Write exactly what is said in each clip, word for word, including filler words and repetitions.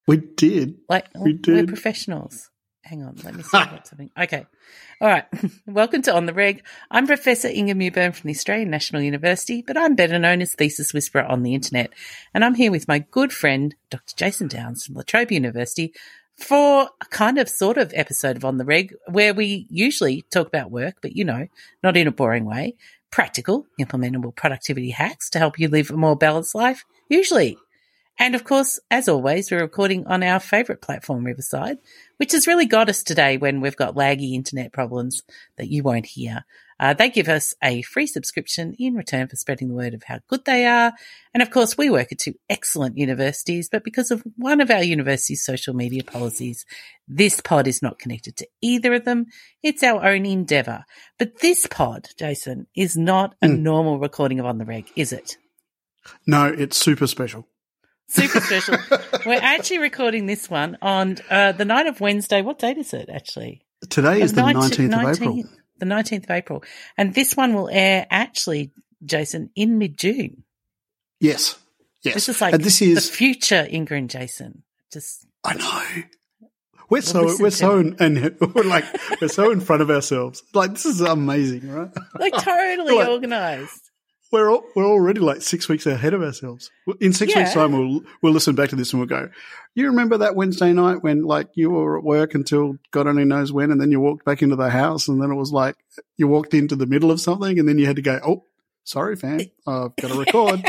We did. Like we did. We're professionals. Hang on, let me see what's something. Okay. All right. Welcome to On the Reg. I'm Professor Inga Mewburn from the Australian National University, but I'm better known as Thesis Whisperer on the internet. And I'm here with my good friend, Doctor Jason Downs from La Trobe University, for a kind of sort of episode of On the Reg where we usually talk about work, but you know, not in a boring way, practical, implementable productivity hacks to help you live a more balanced life, usually. And, of course, as always, we're recording on our favourite platform, Riverside, which has really got us today when we've got laggy internet problems that you won't hear. Uh, they give us a free subscription in return for spreading the word of how good they are. And, of course, we work at two excellent universities, but because of one of our university's social media policies, this pod is not connected to either of them. It's our own endeavour. But this pod, Jason, is not a mm. normal recording of On the Reg, is it? No, it's super special. Super special. We're actually recording this one on uh, the night of Wednesday. What date is it, actually? Today is the nineteenth of April. The nineteenth of April. And this one will air, actually, Jason, in mid-June. Yes. Yes. This is like and this is... the future Inga and Jason. Just I know. We're so we're so in, and we're like we're so in front of ourselves. Like, this is amazing, right? Like, totally like, organised. We're all, we're already like six weeks ahead of ourselves. In six yeah. weeks' time, we'll we'll listen back to this and we'll go, you remember that Wednesday night when like you were at work until God only knows when, and then you walked back into the house, and then it was like you walked into the middle of something, and then you had to go, oh, sorry, fam, I've got to record.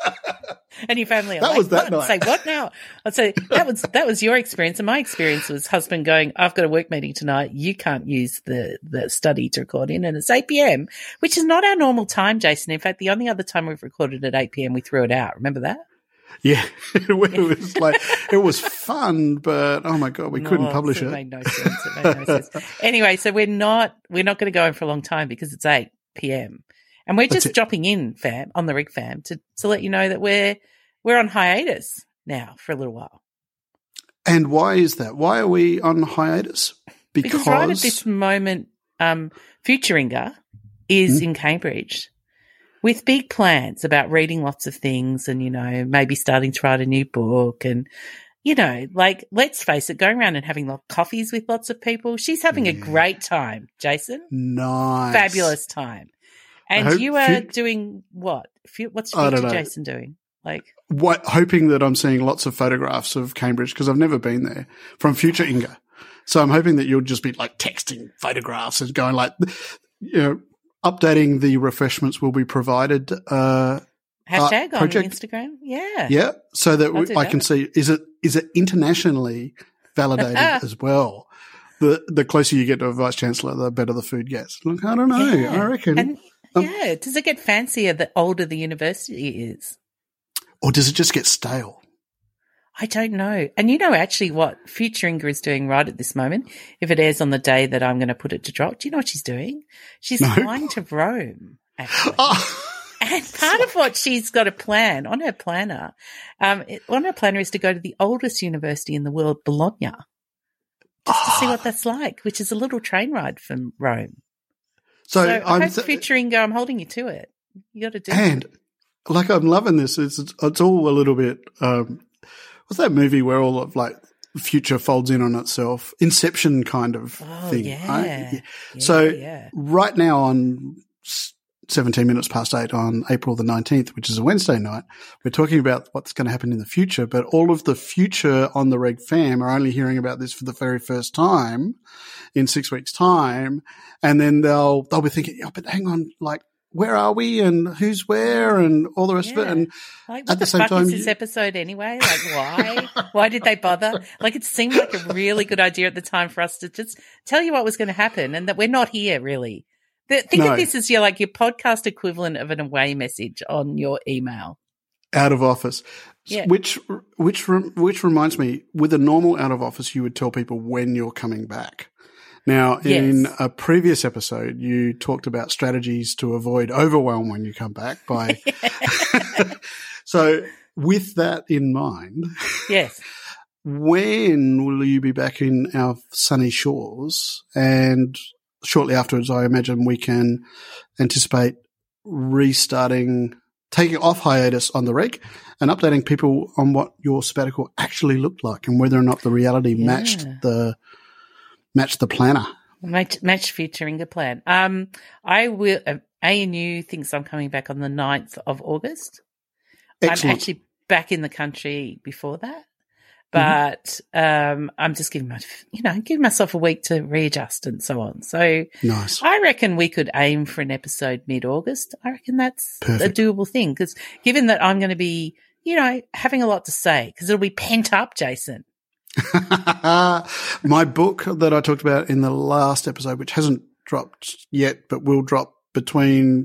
And your family are that like, was that what? Say, what now? I'd say that was that was your experience, and my experience was husband going, I've got a work meeting tonight. You can't use the the study to record in, and it's eight p.m., which is not our normal time, Jason. In fact, the only other time we've recorded at eight p.m., we threw it out. Remember that? Yeah, it was like it was fun, but oh my god, we no, couldn't publish it. It made no sense. It made no sense. Anyway, so we're not we're not going to go in for a long time because it's eight p.m. and we're just dropping in, fam, on the Rig fam, to to let you know that we're we're on hiatus now for a little while. And why is that? Why are we on hiatus? Because, because right at this moment, um, Future Inga is mm. in Cambridge with big plans about reading lots of things and, you know, maybe starting to write a new book and, you know, like, let's face it, going around and having like coffees with lots of people. She's having yeah. a great time, Jason. Nice. Fabulous time. And you are fu- doing what? What's Future Jason doing? Like, what, hoping that I'm seeing lots of photographs of Cambridge because I've never been there from Future Inga. So I'm hoping that you'll just be like texting photographs and going like, you know, updating the refreshments will be provided. Uh, Hashtag uh, on Instagram. Yeah. Yeah. So that we, I that. can see, is it, is it internationally validated as well? The, the closer you get to a vice chancellor, the better the food gets. Look, I don't know. Yeah. I reckon. And, um, yeah. Does it get fancier the older the university is? Or does it just get stale? I don't know. And you know actually what Future Inga is doing right at this moment, if it airs on the day that I'm going to put it to drop, do you know what she's doing? She's no. flying to Rome, actually. Oh. And part of what she's got a plan on her planner, um, it, on her planner is to go to the oldest university in the world, Bologna, just oh. to see what that's like, which is a little train ride from Rome. So, so I I'm hope th- Future Inga, I'm holding you to it. You got to do and- it. Like, I'm loving this. It's it's all a little bit. Um, what's that movie where all of like future folds in on itself? Inception kind of oh, thing. Yeah. Right? Yeah. Yeah, so yeah. right now on seventeen minutes past eight on April the nineteenth, which is a Wednesday night, we're talking about what's going to happen in the future. But all of the future on the Reg fam are only hearing about this for the very first time in six weeks' time, and then they'll they'll be thinking, oh, but hang on, like. Where are we and who's where and all the rest yeah. of it. And like, what at the, the same fuck time, is this you... episode anyway? Like, why? Why did they bother? Like, it seemed like a really good idea at the time for us to just tell you what was going to happen and that we're not here, really. The, think no. of this as your, like, your podcast equivalent of an away message on your email. Out of office. Yeah. Which, which, which reminds me, with a normal out of office, you would tell people when you're coming back. Now, in yes. a previous episode, you talked about strategies to avoid overwhelm when you come back by – so with that in mind, yes, when will you be back in our sunny shores? And shortly afterwards, I imagine we can anticipate restarting taking off hiatus on the reg and updating people on what your sabbatical actually looked like and whether or not the reality Yeah. matched the matched the planner. Match, match future Inga plan. Um, I will. Uh, A N U thinks I'm coming back on the ninth of August. Excellent. I'm actually back in the country before that, but mm-hmm. um, I'm just giving my, you know, giving myself a week to readjust and so on. So nice. I reckon we could aim for an episode mid-August. I reckon that's Perfect. a doable thing because given that I'm going to be, you know, having a lot to say because it'll be pent up, Jason. My book that I talked about in the last episode, which hasn't dropped yet, but will drop between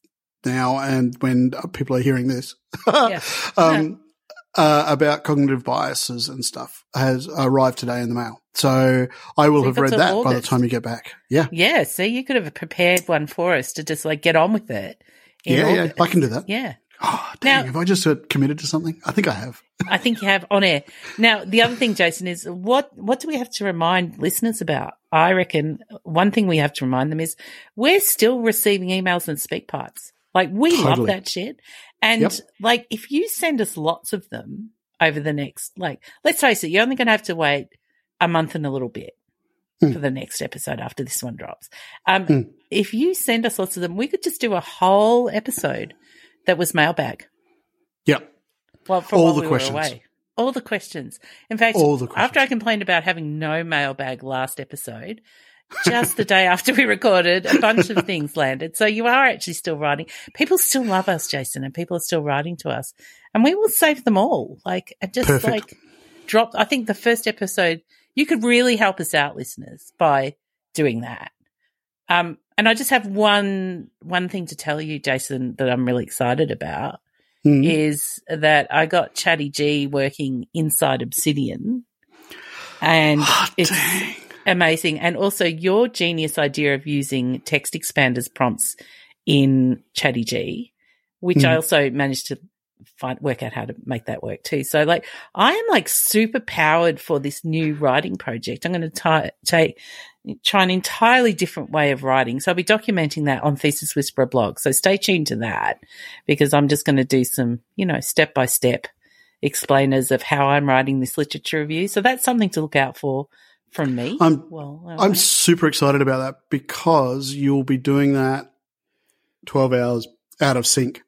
now and when people are hearing this, Yeah. um, uh, about cognitive biases and stuff, has arrived today in the mail. So I will So have you've read got that till by the August. time you get back. Yeah. Yeah, so you could have prepared one for us to just like get on with it. in Yeah, yeah. August. I can do that. Yeah. Oh, dang. Now- have I just uh, committed to something? I think I have. I think you have on air. Now, the other thing, Jason, is what what do we have to remind listeners about? I reckon one thing we have to remind them is we're still receiving emails and speak pipes. Like, we love Totally. that shit. And, Yep. like, if you send us lots of them over the next, like, let's face it, you're only going to have to wait a month and a little bit Mm. for the next episode after this one drops. Um, Mm. If you send us lots of them, we could just do a whole episode that was mailbag. Yep. Well, for All while the we questions. were away. All the questions. In fact, All the questions. after I complained about having no mailbag last episode, just the day after we recorded, a bunch of things landed. So you are actually still writing. People still love us, Jason, and people are still writing to us. And we will save them all. Like, and just Perfect. like drop. I think the first episode, you could really help us out, listeners, by doing that. Um, and I just have one one thing to tell you, Jason, that I'm really excited about. Mm. Is that I got Chatty G working inside Obsidian, and Oh, it's dang. amazing. And also your genius idea of using text expanders prompts in Chatty G, which I Mm. also managed to find work out how to make that work too. So, like, I am like super powered for this new writing project. I'm going to take try an entirely different way of writing. So I'll be documenting that on Thesis Whisperer blog. So stay tuned to that because I'm just going to do some, you know, step by step explainers of how I'm writing this literature review. So that's something to look out for from me. I'm, well, all I'm right. super excited about that because you'll be doing that twelve hours out of sync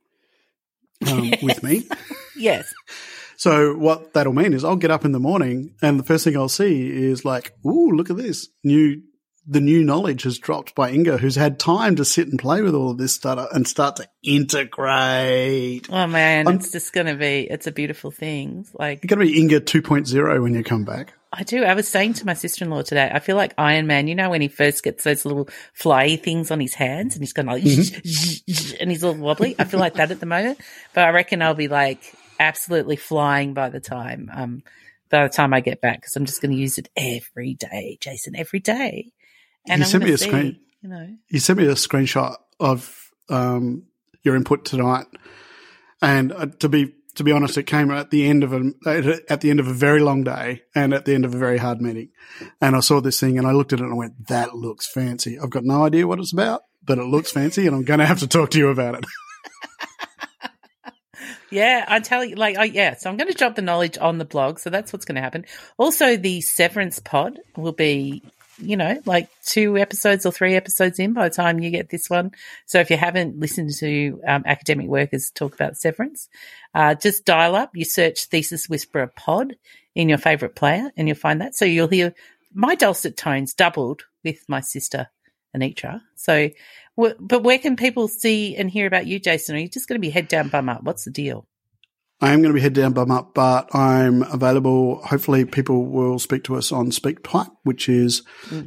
um, with me. Yes. So what that'll mean is I'll get up in the morning and the first thing I'll see is like, ooh, look at this. New, the new knowledge has dropped by Inga, who's had time to sit and play with all of this stuff and start to integrate. Oh man, I'm- it's just going to be, it's a beautiful thing. Like, You're going to be Inga two point oh when you come back. I do. I was saying to my sister-in-law today, I feel like Iron Man, you know, when he first gets those little flyy things on his hands and he's going like, Mm-hmm. and he's all wobbly. I feel like that at the moment, but I reckon I'll be like absolutely flying by the time, um, by the time I get back because I'm just going to use it every day, Jason, every day. And You I'm sent me going a to see, screen- you know, You sent me a screenshot of um, your input tonight, and uh, to be to be honest, it came at the end of a at the end of a very long day and at the end of a very hard meeting. And I saw this thing, and I looked at it and I went, "That looks fancy." I've got no idea what it's about, but it looks fancy, and I'm going to have to talk to you about it. yeah, I tell you, like, oh, yeah. So I'm going to drop the knowledge on the blog. So that's what's going to happen. Also, the Severance pod will be, you know, like two episodes or three episodes in by the time you get this one. So if you haven't listened to um, academic workers talk about Severance, uh, just dial up. You search Thesis Whisperer pod in your favorite player, and you'll find that. So you'll hear my dulcet tones doubled with my sister Anitra. So, w- but where can people see and hear about you, Jason? Are you just going to be head down, bum up? What's the deal? I am going to be head down, bum up, but I'm available. Hopefully people will speak to us on SpeakPipe, which is Mm-hmm.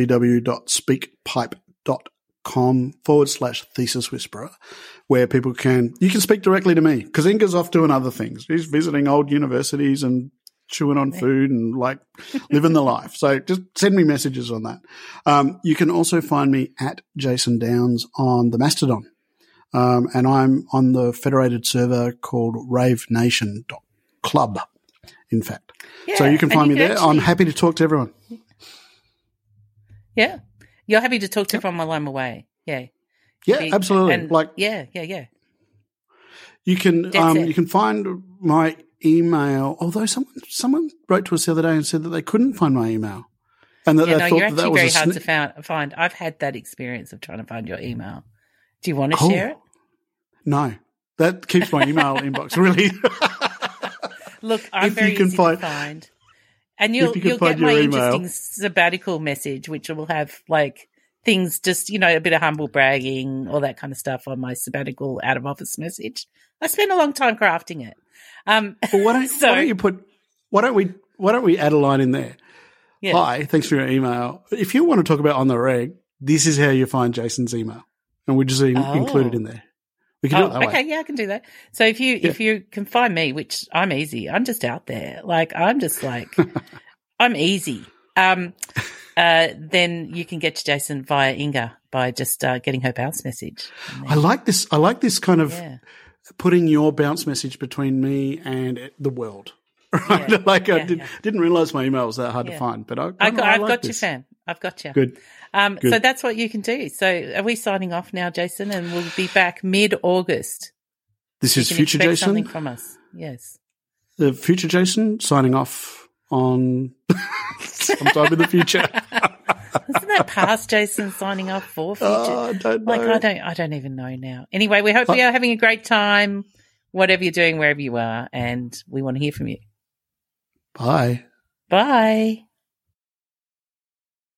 www.speakpipe.com forward slash thesis whisperer, where people can, you can speak directly to me because Inga's off doing other things. He's visiting old universities and chewing on food and like living the life. So just send me messages on that. Um, you can also find me at Jason Downs on the Mastodon. Um, and I'm on the federated server called rave nation dot club, in fact. so Yeah, you can and find you me can there. I'm actually- happy to talk to everyone. Yeah. You're happy to talk to everyone while I'm away. Yeah. Yeah, Be- absolutely. And like, yeah, yeah, yeah. You can That's um, it. you can find my email. Although someone someone wrote to us the other day and said that they couldn't find my email, and that Yeah, they no, thought you're that, that actually was very a hard sni- to found, find. I've had that experience of trying to find your email. Do you want to Oh. share it? No, that keeps my email inbox really. Look, I'm If you very can easy find- to find. And you'll you can you'll get find my your email. interesting sabbatical message, which will have like things just, you know, a bit of humble bragging, all that kind of stuff on my sabbatical out of office message. I spent a long time crafting it. Um, Well, why don't, so, why don't you put? Why don't we? Why don't we add a line in there? yeah. Hi, thanks for your email. If you want to talk about On the Reg, this is how you find Jason's email, and we just in- Oh. include it in there. We can do Oh, it that okay, way. yeah, I can do that. So if you Yeah. if you can find me, which I'm easy, I'm just out there. Like I'm just like I'm easy. Um, uh, then you can get to Jason via Inga by just uh, getting her bounce message. And I then- like this. I like this kind of yeah. putting your bounce message between me and the world. Right? Yeah, like I yeah, did, yeah. didn't realize my email was that hard Yeah. to find, but I, I, I got, I I've like got you, this. fam. I've got you. Good. Um, Good. So that's what you can do. So are we signing off now, Jason? And we'll be back mid-August. This You is can Future expect Jason. something from us. Yes. The Future Jason signing off on sometime in the future. Isn't that past Jason signing off for future? Oh, I don't know. Like I don't, I don't even know now. Anyway, we hope you are having a great time, whatever you're doing, wherever you are, and we want to hear from you. Bye. Bye.